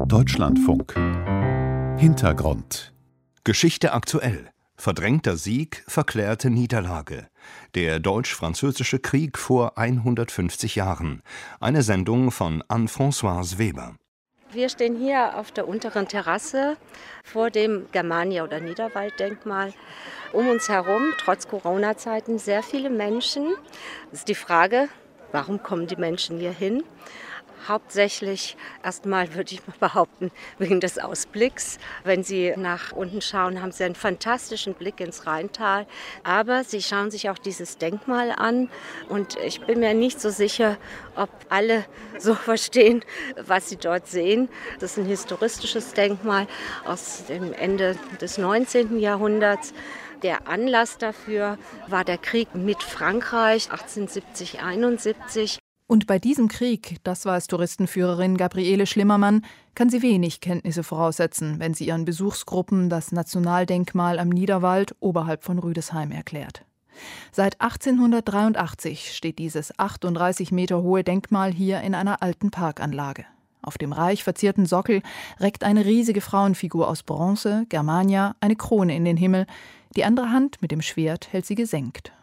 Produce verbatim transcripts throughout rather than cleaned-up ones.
Deutschlandfunk. Hintergrund. Geschichte aktuell. Verdrängter Sieg, verklärte Niederlage. Der Deutsch-Französische Krieg vor hundertfünfzig Jahren. Eine Sendung von Anne-Françoise Weber. Wir stehen hier auf der unteren Terrasse vor dem Germania- oder Niederwalddenkmal. Um uns herum, trotz Corona-Zeiten, sehr viele Menschen. Das ist die Frage, warum kommen die Menschen hier hin? Hauptsächlich erstmal würde ich mal behaupten, wegen des Ausblicks. Wenn Sie nach unten schauen, haben Sie einen fantastischen Blick ins Rheintal. Aber Sie schauen sich auch dieses Denkmal an. Und ich bin mir nicht so sicher, ob alle so verstehen, was sie dort sehen. Das ist ein historistisches Denkmal aus dem Ende des neunzehnten Jahrhunderts. Der Anlass dafür war der Krieg mit Frankreich achtzehnhundertsiebzig einundsiebzig. Und bei diesem Krieg, das weiß Touristenführerin Gabriele Schlimmermann, kann sie wenig Kenntnisse voraussetzen, wenn sie ihren Besuchsgruppen das Nationaldenkmal am Niederwald oberhalb von Rüdesheim erklärt. Seit achtzehnhundertdreiundachtzig steht dieses achtunddreißig Meter hohe Denkmal hier in einer alten Parkanlage. Auf dem reich verzierten Sockel reckt eine riesige Frauenfigur aus Bronze, Germania, eine Krone in den Himmel. Die andere Hand mit dem Schwert hält sie gesenkt.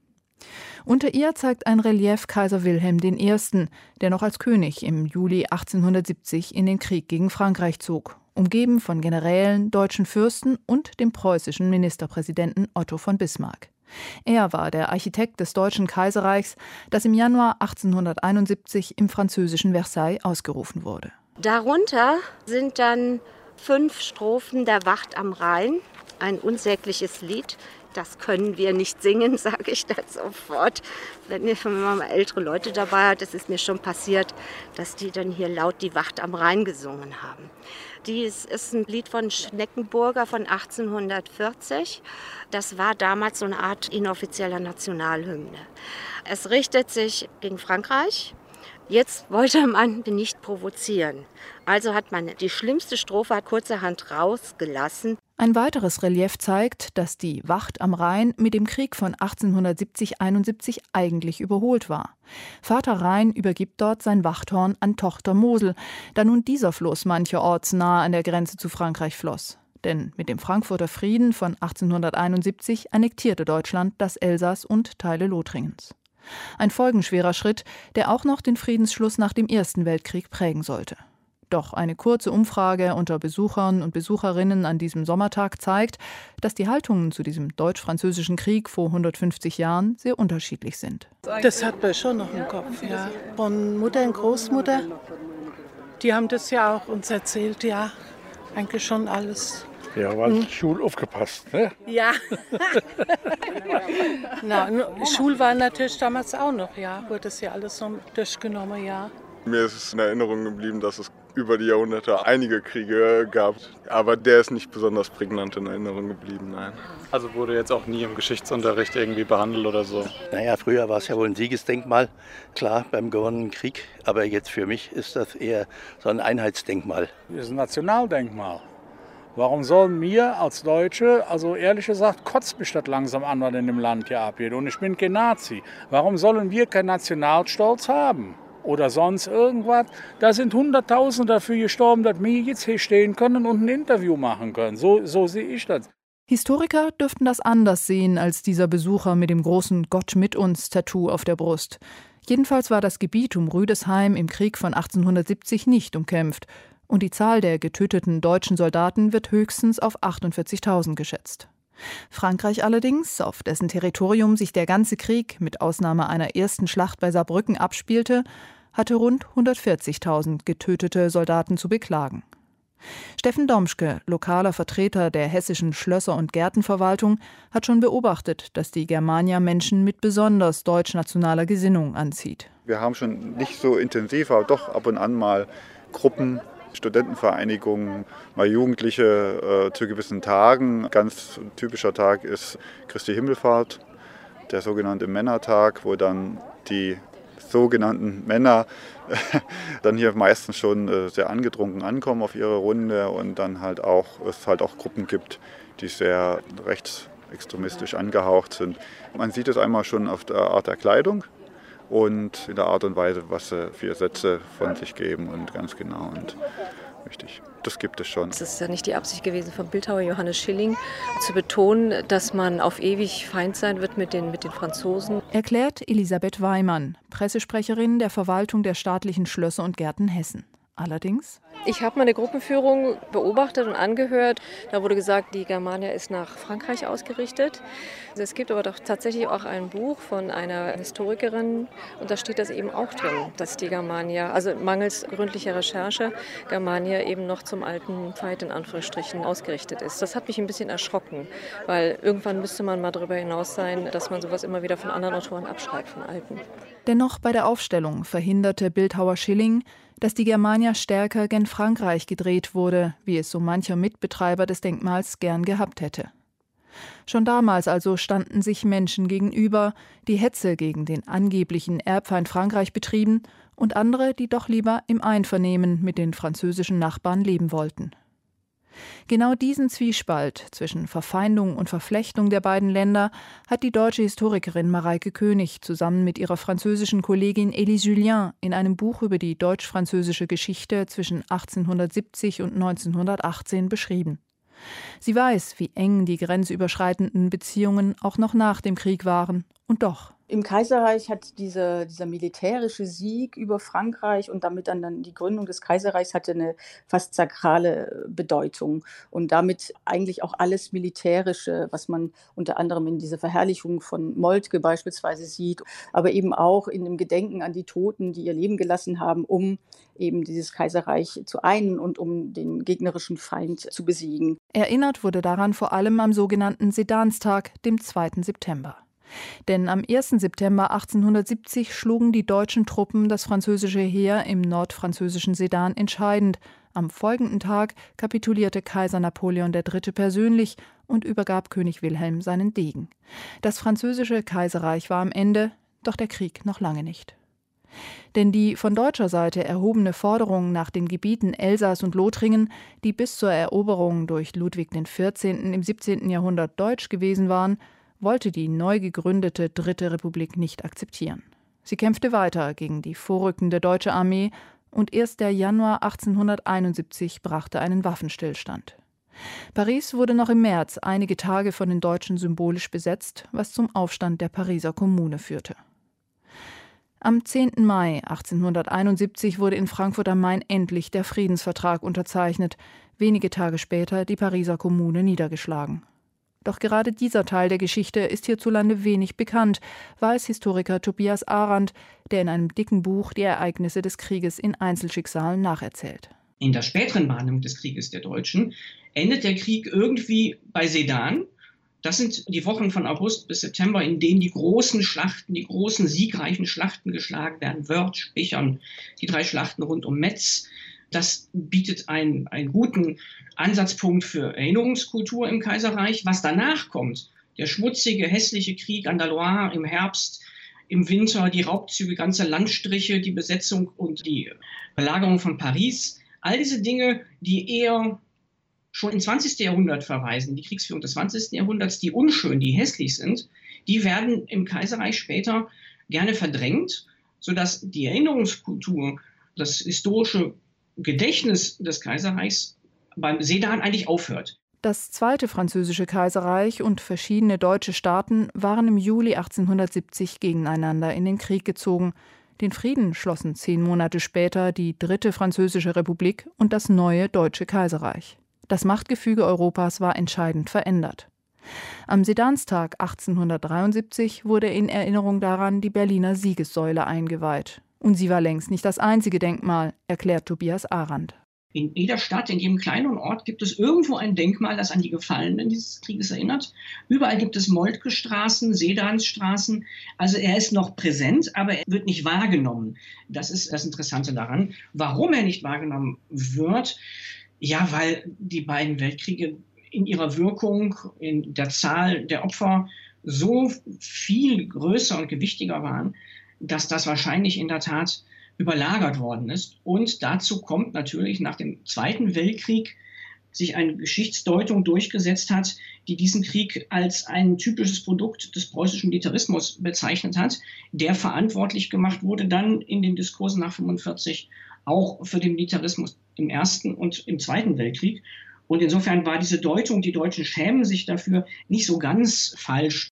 Unter ihr zeigt ein Relief Kaiser Wilhelm der Erste., der noch als König im Juli achtzehnhundertsiebzig in den Krieg gegen Frankreich zog, umgeben von Generälen, deutschen Fürsten und dem preußischen Ministerpräsidenten Otto von Bismarck. Er war der Architekt des Deutschen Kaiserreichs, das im Januar achtzehnhunderteinundsiebzig im französischen Versailles ausgerufen wurde. Darunter sind dann fünf Strophen der Wacht am Rhein, ein unsägliches Lied. Das können wir nicht singen, sage ich dann sofort. Wenn man mal ältere Leute dabei hat, das ist mir schon passiert, dass die dann hier laut die Wacht am Rhein gesungen haben. Dies ist ein Lied von Schneckenburger von achtzehnhundertvierzig. Das war damals so eine Art inoffizieller Nationalhymne. Es richtet sich gegen Frankreich. Jetzt wollte man nicht provozieren. Also hat man die schlimmste Strophe kurzerhand rausgelassen. Ein weiteres Relief zeigt, dass die Wacht am Rhein mit dem Krieg von achtzehnhundertsiebzig einundsiebzig eigentlich überholt war. Vater Rhein übergibt dort sein Wachthorn an Tochter Mosel, da nun dieser Fluss mancherorts nahe an der Grenze zu Frankreich floss. Denn mit dem Frankfurter Frieden von achtzehnhunderteinundsiebzig annektierte Deutschland das Elsass und Teile Lothringens. Ein folgenschwerer Schritt, der auch noch den Friedensschluss nach dem Ersten Weltkrieg prägen sollte. Doch eine kurze Umfrage unter Besuchern und Besucherinnen an diesem Sommertag zeigt, dass die Haltungen zu diesem deutsch-französischen Krieg vor hundertfünfzig Jahren sehr unterschiedlich sind. Das hat man schon noch im Kopf, ja. Von Mutter und Großmutter, die haben das ja auch uns erzählt, ja. Eigentlich schon alles. Ja, war hm. Schul aufgepasst, ne? Ja. Na, Schul war natürlich damals auch noch, ja. Wurde das ja alles so durchgenommen, ja. Mir ist es in Erinnerung geblieben, dass es über die Jahrhunderte einige Kriege gab. Aber der ist nicht besonders prägnant in Erinnerung geblieben, nein. Also wurde jetzt auch nie im Geschichtsunterricht irgendwie behandelt oder so? Naja, früher war es ja wohl ein Siegesdenkmal, klar, beim gewonnenen Krieg. Aber jetzt für mich ist das eher so ein Einheitsdenkmal. Das ist ein Nationaldenkmal. Warum sollen wir als Deutsche, also ehrlich gesagt, kotzt mich das langsam an, was in dem Land hier abgeht. Und ich bin kein Nazi. Warum sollen wir keinen Nationalstolz haben? Oder sonst irgendwas. Da sind Hunderttausende dafür gestorben, dass wir jetzt hier stehen können und ein Interview machen können. So, so sehe ich das. Historiker dürften das anders sehen als dieser Besucher mit dem großen Gott mit uns Tattoo auf der Brust. Jedenfalls war das Gebiet um Rüdesheim im Krieg von achtzehnhundertsiebzig nicht umkämpft. Und die Zahl der getöteten deutschen Soldaten wird höchstens auf achtundvierzigtausend geschätzt. Frankreich allerdings, auf dessen Territorium sich der ganze Krieg mit Ausnahme einer ersten Schlacht bei Saarbrücken abspielte, hatte rund hundertvierzigtausend getötete Soldaten zu beklagen. Steffen Domschke, lokaler Vertreter der hessischen Schlösser- und Gärtenverwaltung, hat schon beobachtet, dass die Germania Menschen mit besonders deutschnationaler Gesinnung anzieht. Wir haben schon nicht so intensiv, aber doch ab und an mal Gruppen, Studentenvereinigungen, mal Jugendliche äh, zu gewissen Tagen. Ganz typischer Tag ist Christi Himmelfahrt, der sogenannte Männertag, wo dann die sogenannten Männer äh, dann hier meistens schon äh, sehr angetrunken ankommen auf ihre Runde und dann halt auch es halt auch Gruppen gibt, die sehr rechtsextremistisch angehaucht sind. Man sieht es einmal schon auf der Art der Kleidung. Und in der Art und Weise, was sie für Sätze von sich geben und ganz genau. Und Richtig, das gibt es schon. Es ist ja nicht die Absicht gewesen vom Bildhauer Johannes Schilling, zu betonen, dass man auf ewig Feind sein wird mit den, mit den Franzosen. Erklärt Elisabeth Weimann, Pressesprecherin der Verwaltung der staatlichen Schlösser und Gärten Hessen. Allerdings? Ich habe mal eine Gruppenführung beobachtet und angehört. Da wurde gesagt, die Germania ist nach Frankreich ausgerichtet. Es gibt aber doch tatsächlich auch ein Buch von einer Historikerin und da steht das eben auch drin, dass die Germania, also mangels gründlicher Recherche, Germania eben noch zum alten Feind in Anführungsstrichen ausgerichtet ist. Das hat mich ein bisschen erschrocken, weil irgendwann müsste man mal darüber hinaus sein, dass man sowas immer wieder von anderen Autoren abschreibt, von alten. Dennoch bei der Aufstellung verhinderte Bildhauer Schilling, dass die Germania stärker gen Frankreich gedreht wurde, wie es so mancher Mitbetreiber des Denkmals gern gehabt hätte. Schon damals also standen sich Menschen gegenüber, die Hetze gegen den angeblichen Erbfeind Frankreich betrieben und andere, die doch lieber im Einvernehmen mit den französischen Nachbarn leben wollten. Genau diesen Zwiespalt zwischen Verfeindung und Verflechtung der beiden Länder hat die deutsche Historikerin Mareike König zusammen mit ihrer französischen Kollegin Élie Julien in einem Buch über die deutsch-französische Geschichte zwischen achtzehnhundertsiebzig und neunzehnhundertachtzehn beschrieben. Sie weiß, wie eng die grenzüberschreitenden Beziehungen auch noch nach dem Krieg waren, und doch. Im Kaiserreich hat diese, dieser militärische Sieg über Frankreich und damit dann, dann die Gründung des Kaiserreichs hatte eine fast sakrale Bedeutung und damit eigentlich auch alles Militärische, was man unter anderem in dieser Verherrlichung von Moltke beispielsweise sieht, aber eben auch in dem Gedenken an die Toten, die ihr Leben gelassen haben, um eben dieses Kaiserreich zu einen und um den gegnerischen Feind zu besiegen. Erinnert wurde daran vor allem am sogenannten Sedanstag, dem zweiten September. Denn am ersten September achtzehnhundertsiebzig schlugen die deutschen Truppen das französische Heer im nordfranzösischen Sedan entscheidend. Am folgenden Tag kapitulierte Kaiser Napoleon der Dritte persönlich und übergab König Wilhelm seinen Degen. Das französische Kaiserreich war am Ende, doch der Krieg noch lange nicht. Denn die von deutscher Seite erhobene Forderung nach den Gebieten Elsass und Lothringen, die bis zur Eroberung durch Ludwig den Vierzehnten im siebzehnten Jahrhundert deutsch gewesen waren, wollte die neu gegründete Dritte Republik nicht akzeptieren. Sie kämpfte weiter gegen die vorrückende deutsche Armee und erst der Januar achtzehnhunderteinundsiebzig brachte einen Waffenstillstand. Paris wurde noch im März einige Tage von den Deutschen symbolisch besetzt, was zum Aufstand der Pariser Kommune führte. Am zehnten Mai achtzehnhunderteinundsiebzig wurde in Frankfurt am Main endlich der Friedensvertrag unterzeichnet, wenige Tage später die Pariser Kommune niedergeschlagen. Doch gerade dieser Teil der Geschichte ist hierzulande wenig bekannt, weiß Historiker Tobias Arendt, der in einem dicken Buch die Ereignisse des Krieges in Einzelschicksalen nacherzählt. In der späteren Wahrnehmung des Krieges der Deutschen endet der Krieg irgendwie bei Sedan. Das sind die Wochen von August bis September, in denen die großen Schlachten, die großen siegreichen Schlachten geschlagen werden. Wörth, Spichern, die drei Schlachten rund um Metz. Das bietet einen, einen guten Ansatzpunkt für Erinnerungskultur im Kaiserreich. Was danach kommt, der schmutzige, hässliche Krieg an der Loire im Herbst, im Winter, die Raubzüge ganzer Landstriche, die Besetzung und die Belagerung von Paris, all diese Dinge, die eher schon ins zwanzigsten Jahrhundert verweisen, die Kriegsführung des zwanzigsten Jahrhunderts, die unschön, die hässlich sind, die werden im Kaiserreich später gerne verdrängt, sodass die Erinnerungskultur, das historische Gedächtnis des Kaiserreichs beim Sedan eigentlich aufhört. Das Zweite Französische Kaiserreich und verschiedene deutsche Staaten waren im Juli achtzehnhundertsiebzig gegeneinander in den Krieg gezogen. Den Frieden schlossen zehn Monate später die Dritte Französische Republik und das neue Deutsche Kaiserreich. Das Machtgefüge Europas war entscheidend verändert. Am Sedanstag achtzehnhundertdreiundsiebzig wurde in Erinnerung daran die Berliner Siegessäule eingeweiht. Und sie war längst nicht das einzige Denkmal, erklärt Tobias Arendt. In jeder Stadt, in jedem kleinen Ort gibt es irgendwo ein Denkmal, das an die Gefallenen dieses Krieges erinnert. Überall gibt es Moltke-Straßen, Sedansstraßen. Also er ist noch präsent, aber er wird nicht wahrgenommen. Das ist das Interessante daran. Warum er nicht wahrgenommen wird? Ja, weil die beiden Weltkriege in ihrer Wirkung, in der Zahl der Opfer so viel größer und gewichtiger waren, dass das wahrscheinlich in der Tat überlagert worden ist. Und dazu kommt natürlich nach dem Zweiten Weltkrieg sich eine Geschichtsdeutung durchgesetzt hat, die diesen Krieg als ein typisches Produkt des preußischen Militarismus bezeichnet hat, der verantwortlich gemacht wurde dann in den Diskursen nach fünfundvierzig auch für den Militarismus im Ersten und im Zweiten Weltkrieg. Und insofern war diese Deutung, die Deutschen schämen sich dafür, nicht so ganz falsch.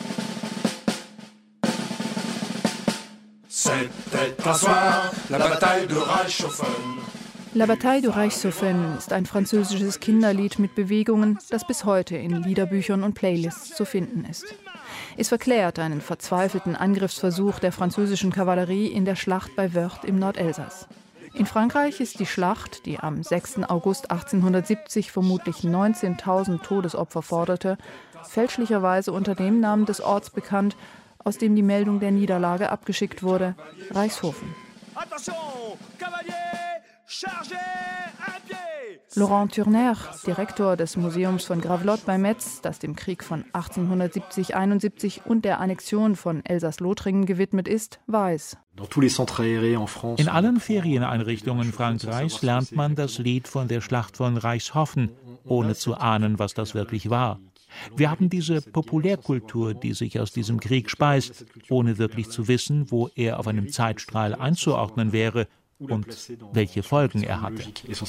La Bataille de Reichshoffen ist ein französisches Kinderlied mit Bewegungen, das bis heute in Liederbüchern und Playlists zu finden ist. Es verklärt einen verzweifelten Angriffsversuch der französischen Kavallerie in der Schlacht bei Wörth im Nordelsass. In Frankreich ist die Schlacht, die am sechsten August achtzehnhundertsiebzig vermutlich neunzehntausend Todesopfer forderte, fälschlicherweise unter dem Namen des Orts bekannt, aus dem die Meldung der Niederlage abgeschickt wurde: Reichshofen. Laurent Turner, Direktor des Museums von Gravelotte bei Metz, das dem Krieg von achtzehnhundertsiebzig einundsiebzig und der Annexion von Elsass-Lothringen gewidmet ist, weiß: In allen Ferieneinrichtungen Frankreichs lernt man das Lied von der Schlacht von Reichshoffen, ohne zu ahnen, was das wirklich war. Wir haben diese Populärkultur, die sich aus diesem Krieg speist, ohne wirklich zu wissen, wo er auf einem Zeitstrahl einzuordnen wäre und welche Folgen er hatte.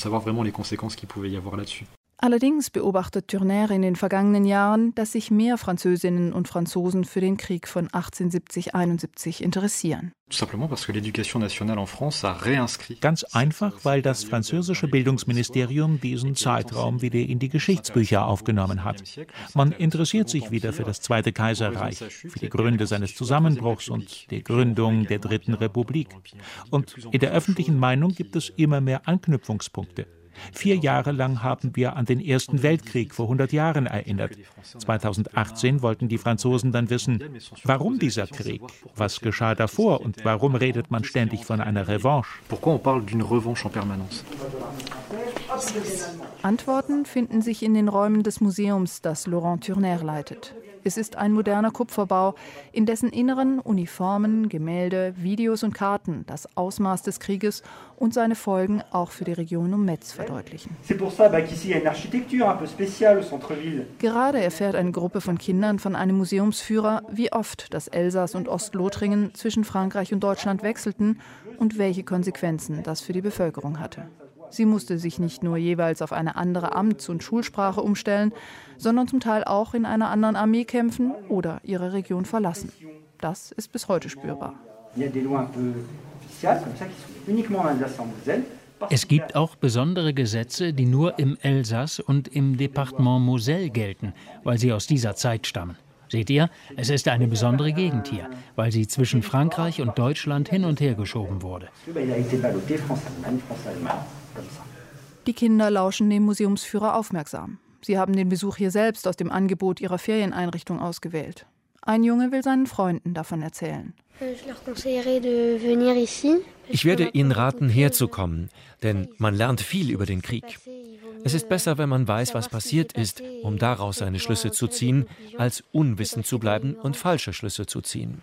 Allerdings beobachtet Turner in den vergangenen Jahren, dass sich mehr Französinnen und Franzosen für den Krieg von achtzehnhundertsiebzig einundsiebzig interessieren. Ganz einfach, weil das französische Bildungsministerium diesen Zeitraum wieder in die Geschichtsbücher aufgenommen hat. Man interessiert sich wieder für das Zweite Kaiserreich, für die Gründe seines Zusammenbruchs und die Gründung der Dritten Republik. Und in der öffentlichen Meinung gibt es immer mehr Anknüpfungspunkte. Vier Jahre lang haben wir an den Ersten Weltkrieg vor hundert Jahren erinnert. zweitausendachtzehn wollten die Franzosen dann wissen, warum dieser Krieg, was geschah davor und warum redet man ständig von einer Revanche? Antworten finden sich in den Räumen des Museums, das Laurent Turner leitet. Es ist ein moderner Kupferbau, in dessen Inneren Uniformen, Gemälde, Videos und Karten das Ausmaß des Krieges und seine Folgen auch für die Region um Metz verdeutlichen. Gerade erfährt eine Gruppe von Kindern von einem Museumsführer, wie oft das Elsass und Ostlothringen zwischen Frankreich und Deutschland wechselten und welche Konsequenzen das für die Bevölkerung hatte. Sie musste sich nicht nur jeweils auf eine andere Amts- und Schulsprache umstellen, sondern zum Teil auch in einer anderen Armee kämpfen oder ihre Region verlassen. Das ist bis heute spürbar. Es gibt auch besondere Gesetze, die nur im Elsass und im Departement Moselle gelten, weil sie aus dieser Zeit stammen. Seht ihr, es ist eine besondere Gegend hier, weil sie zwischen Frankreich und Deutschland hin und her geschoben wurde. Die Kinder lauschen dem Museumsführer aufmerksam. Sie haben den Besuch hier selbst aus dem Angebot ihrer Ferieneinrichtung ausgewählt. Ein Junge will seinen Freunden davon erzählen. Ich werde Ihnen raten, herzukommen, denn man lernt viel über den Krieg. Es ist besser, wenn man weiß, was passiert ist, um daraus seine Schlüsse zu ziehen, als unwissend zu bleiben und falsche Schlüsse zu ziehen.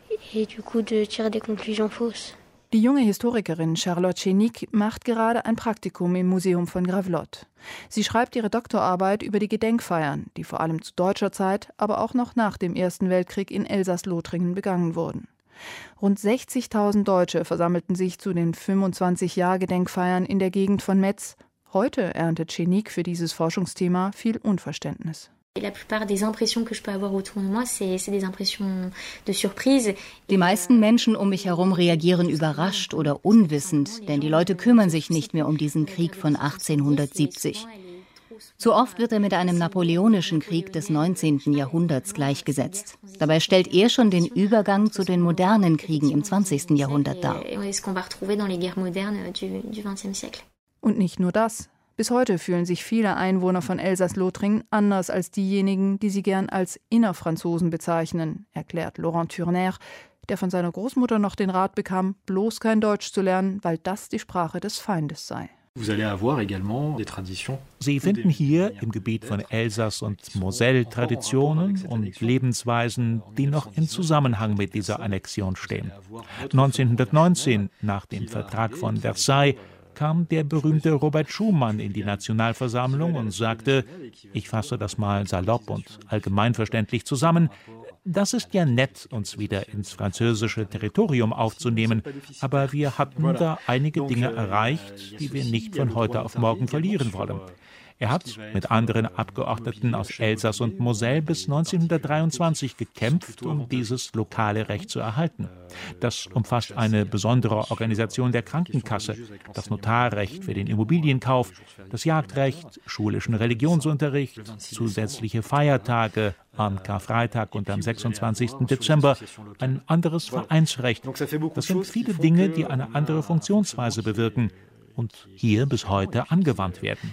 Die junge Historikerin Charlotte Chenique macht gerade ein Praktikum im Museum von Gravelotte. Sie schreibt ihre Doktorarbeit über die Gedenkfeiern, die vor allem zu deutscher Zeit, aber auch noch nach dem Ersten Weltkrieg in Elsass-Lothringen begangen wurden. Rund sechzigtausend Deutsche versammelten sich zu den fünfundzwanzig-Jahr-Gedenkfeiern in der Gegend von Metz. Heute erntet Chenique für dieses Forschungsthema viel Unverständnis. Die meisten Menschen um mich herum reagieren überrascht oder unwissend, denn die Leute kümmern sich nicht mehr um diesen Krieg von achtzehnhundertsiebzig. Zu oft wird er mit einem napoleonischen Krieg des neunzehnten Jahrhunderts gleichgesetzt. Dabei stellt er schon den Übergang zu den modernen Kriegen im zwanzigsten Jahrhundert dar. Und nicht nur das. Bis heute fühlen sich viele Einwohner von Elsass-Lothringen anders als diejenigen, die sie gern als Innerfranzosen bezeichnen, erklärt Laurent Turner, der von seiner Großmutter noch den Rat bekam, bloß kein Deutsch zu lernen, weil das die Sprache des Feindes sei. Sie finden hier im Gebiet von Elsass und Moselle Traditionen und Lebensweisen, die noch in Zusammenhang mit dieser Annexion stehen. neunzehnhundertneunzehn, nach dem Vertrag von Versailles, kam der berühmte Robert Schuman in die Nationalversammlung und sagte, ich fasse das mal salopp und allgemeinverständlich zusammen, Das ist ja nett, uns wieder ins französische Territorium aufzunehmen, aber wir hatten da einige Dinge erreicht, die wir nicht von heute auf morgen verlieren wollen. Er hat mit anderen Abgeordneten aus Elsass und Moselle bis neunzehnhundertdreiundzwanzig gekämpft, um dieses lokale Recht zu erhalten. Das umfasst eine besondere Organisation der Krankenkasse, das Notarrecht für den Immobilienkauf, das Jagdrecht, schulischen Religionsunterricht, zusätzliche Feiertage am Karfreitag und am sechsundzwanzigsten Dezember, ein anderes Vereinsrecht. Das sind viele Dinge, die eine andere Funktionsweise bewirken und hier bis heute angewandt werden.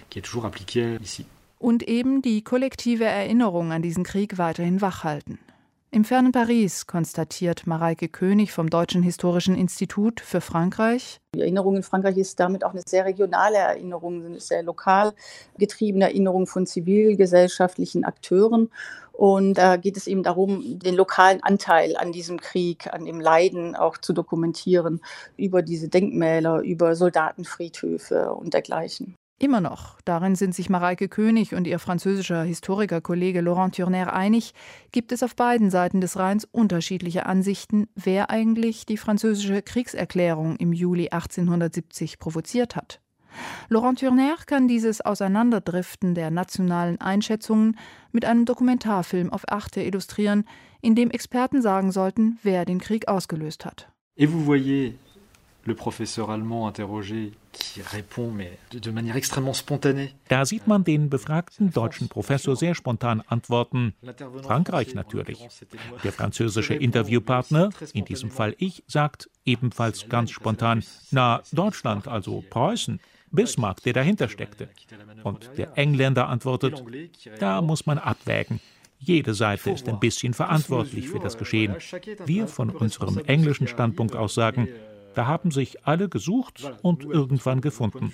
Und eben die kollektive Erinnerung an diesen Krieg weiterhin wachhalten. Im fernen Paris konstatiert Mareike König vom Deutschen Historischen Institut für Frankreich: Die Erinnerung in Frankreich ist damit auch eine sehr regionale Erinnerung, eine sehr lokal getriebene Erinnerung von zivilgesellschaftlichen Akteuren. Und da geht es eben darum, den lokalen Anteil an diesem Krieg, an dem Leiden auch zu dokumentieren, über diese Denkmäler, über Soldatenfriedhöfe und dergleichen. Immer noch, darin sind sich Mareike König und ihr französischer Historikerkollege Laurent Turner einig, gibt es auf beiden Seiten des Rheins unterschiedliche Ansichten, wer eigentlich die französische Kriegserklärung im Juli achtzehnhundertsiebzig provoziert hat. Laurent Turner kann dieses Auseinanderdriften der nationalen Einschätzungen mit einem Dokumentarfilm auf Arte illustrieren, in dem Experten sagen sollten, wer den Krieg ausgelöst hat. Et vous voyez le professeur allemand interrogé qui répond mais de manière extrêmement spontanée. Da sieht man den befragten deutschen Professor sehr spontan antworten: Frankreich natürlich. Der französische Interviewpartner, in diesem Fall ich, sagt ebenfalls ganz spontan: Na, Deutschland, also Preußen. Bismarck, der dahinter steckte. Und der Engländer antwortet: Da muss man abwägen. Jede Seite ist ein bisschen verantwortlich für das Geschehen. Wir von unserem englischen Standpunkt aus sagen: Da haben sich alle gesucht und irgendwann gefunden.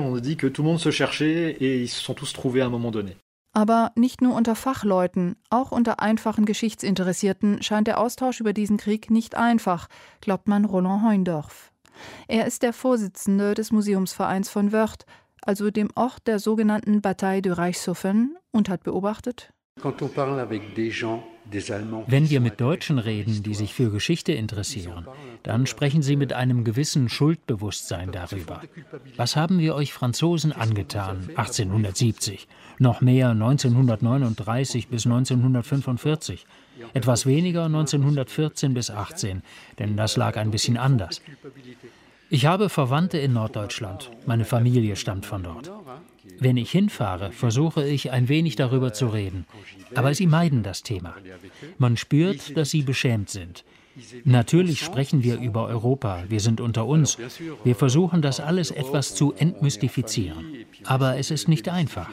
Aber nicht nur unter Fachleuten, auch unter einfachen Geschichtsinteressierten scheint der Austausch über diesen Krieg nicht einfach, glaubt man Roland Heundorf. Er ist der Vorsitzende des Museumsvereins von Wörth, also dem Ort der sogenannten Bataille de Reichshoffen, und hat beobachtet: Wenn wir mit Deutschen reden, die sich für Geschichte interessieren, dann sprechen sie mit einem gewissen Schuldbewusstsein darüber. Was haben wir euch Franzosen angetan, achtzehnhundertsiebzig? Noch mehr neunzehnhundertneununddreißig bis neunzehnhundertfünfundvierzig? Etwas weniger neunzehnhundertvierzehn bis achtzehn, denn das lag ein bisschen anders. Ich habe Verwandte in Norddeutschland. Meine Familie stammt von dort. Wenn ich hinfahre, versuche ich, ein wenig darüber zu reden. Aber sie meiden das Thema. Man spürt, dass sie beschämt sind. Natürlich sprechen wir über Europa, wir sind unter uns. Wir versuchen, das alles etwas zu entmystifizieren. Aber es ist nicht einfach.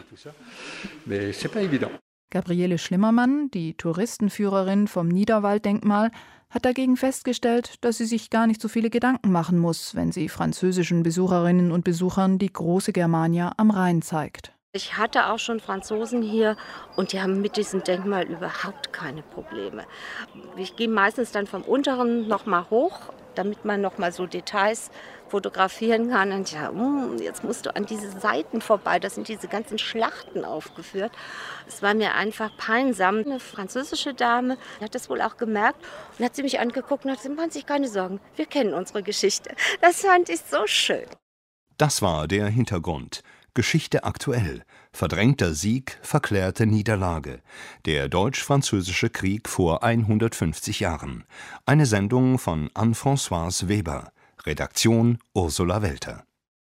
Gabriele Schlimmermann, die Touristenführerin vom Niederwalddenkmal, hat dagegen festgestellt, dass sie sich gar nicht so viele Gedanken machen muss, wenn sie französischen Besucherinnen und Besuchern die große Germania am Rhein zeigt. Ich hatte auch schon Franzosen hier und die haben mit diesem Denkmal überhaupt keine Probleme. Ich gehe meistens dann vom unteren noch mal hoch, damit man noch mal so Details fotografieren kann. Und ja, jetzt musst du an diese Seiten vorbei, da sind diese ganzen Schlachten aufgeführt. Es war mir einfach peinsam. Eine französische Dame hat das wohl auch gemerkt und hat sie mich angeguckt und hat gesagt: Machen Sie sich keine Sorgen, wir kennen unsere Geschichte. Das fand ich so schön. Das war der Hintergrund. Geschichte aktuell. Verdrängter Sieg, verklärte Niederlage. Der Deutsch-Französische Krieg vor hundertfünfzig Jahren. Eine Sendung von Anne-Françoise Weber. Redaktion Ursula Welter.